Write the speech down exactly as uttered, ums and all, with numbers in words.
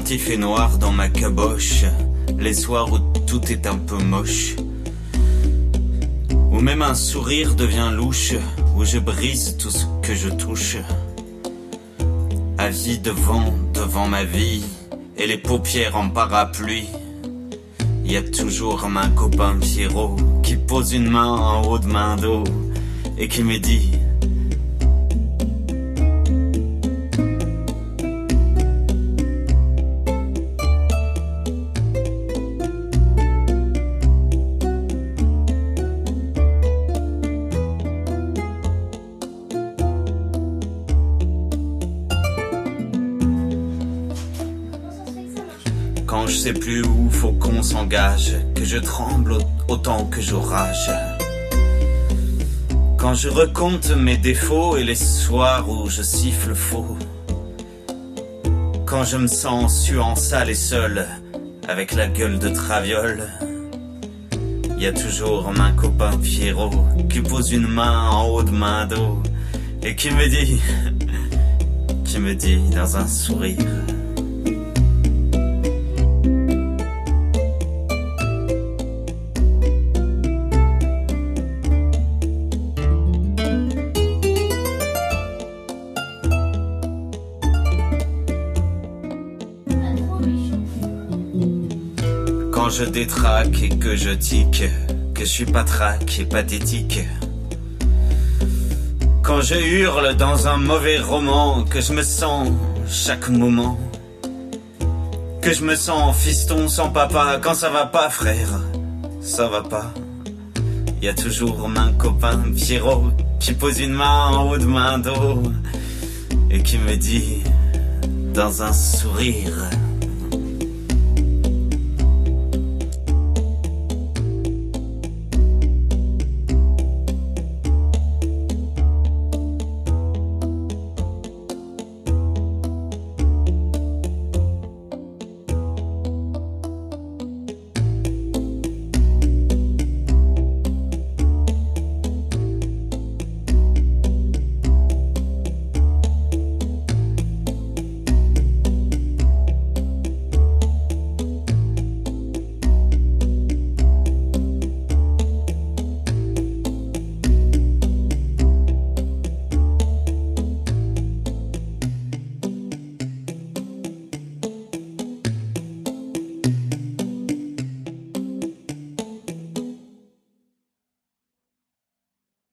quand il fait noir dans ma caboche, les soirs où tout est un peu moche, où même un sourire devient louche, où je brise tout ce que je touche. Avis devant, devant ma vie, et les paupières en parapluie. Y a toujours un copain Pierrot qui pose une main en haut de main d'eau et qui me dit: quand je sais plus où faut qu'on s'engage, que je tremble autant que j'orage. Quand je recompte mes défauts et les soirs où je siffle faux. Quand je me sens suant sale et seul, avec la gueule de traviole. Y a toujours mon copain Pierrot qui pose une main en haut de main d'eau et qui me dit, qui me dit dans un sourire: quand je détraque et que je tique, que je suis patraque et pathétique. Quand je hurle dans un mauvais roman, que je me sens chaque moment. Que je me sens fiston sans papa, quand ça va pas frère, ça va pas. Y a toujours mon copain Pierrot qui pose une main en haut de main d'eau et qui me dit dans un sourire: